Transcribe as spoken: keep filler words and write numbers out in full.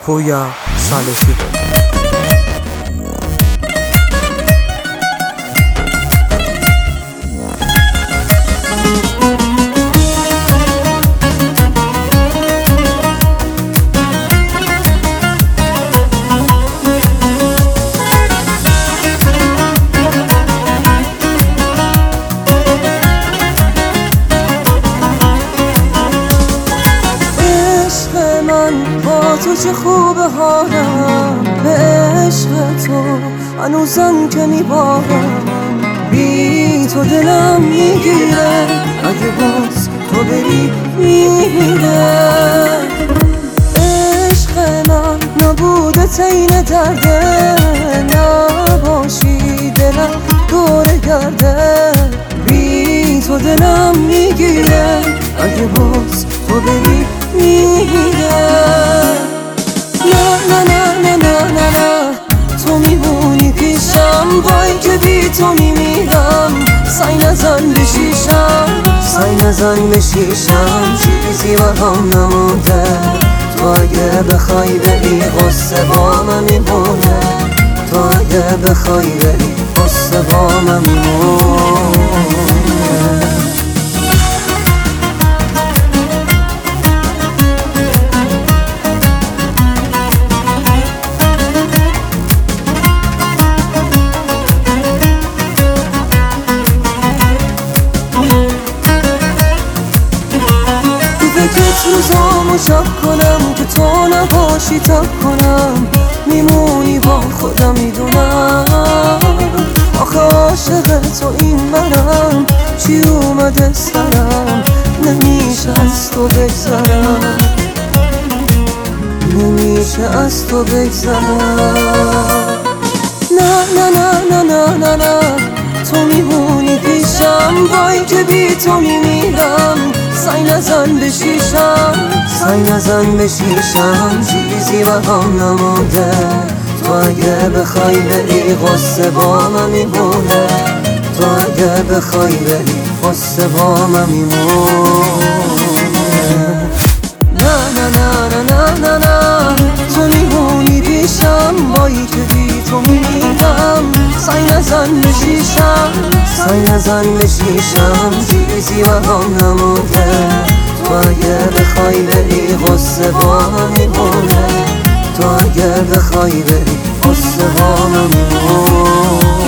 پویا سالسی تو چه خوب حالم، به عشق تو هنوزم که میبارم. بی تو دلم میگیره، اگه باز تو بری میره. عشق من نبوده تین درده، نباشی دلم دوره گرده. بی تو دلم میگیره، اگه باز تو بری میره. نه نه نه نه نه نه تو میمونی پیشم، وای که بی تو میمیرم. سعی نزن به شیشم، سعی نزن به شیشم، چیزی برام نمونده. تو اگه بخوای بری غصه با من میمونه. تو اگه بخوای بری غصه با من میمونه. روزامو شب کنم که تو نباشی، تب کنم میمونی با خودم میدونم. آخه عاشق تو این منم، چی اومده سرم، نمیشه از تو بگذرم، نمیشه از تو بگذرم. نه نه نه نه نه نه نه تو میمونی پیشم، وای که بی تو میمیرم. سعی نزن به شیشم، سعی نزن به شیشم، چیزی برام نمونده. تو اگه بخوای بری غصه با من میمونه. تو اگه بخوای بری غصه با من میمونه. نه نه نه نه نه نه تو میمونی پیشم، وای که بی تو میمیرم. سعی نزن به شیشم، سعی نزن به شیشم، چیزی برام نمونده. تو اگه بخوای بری غصه با من میمونه. تو اگه بخوای بری غصه با من میمونه.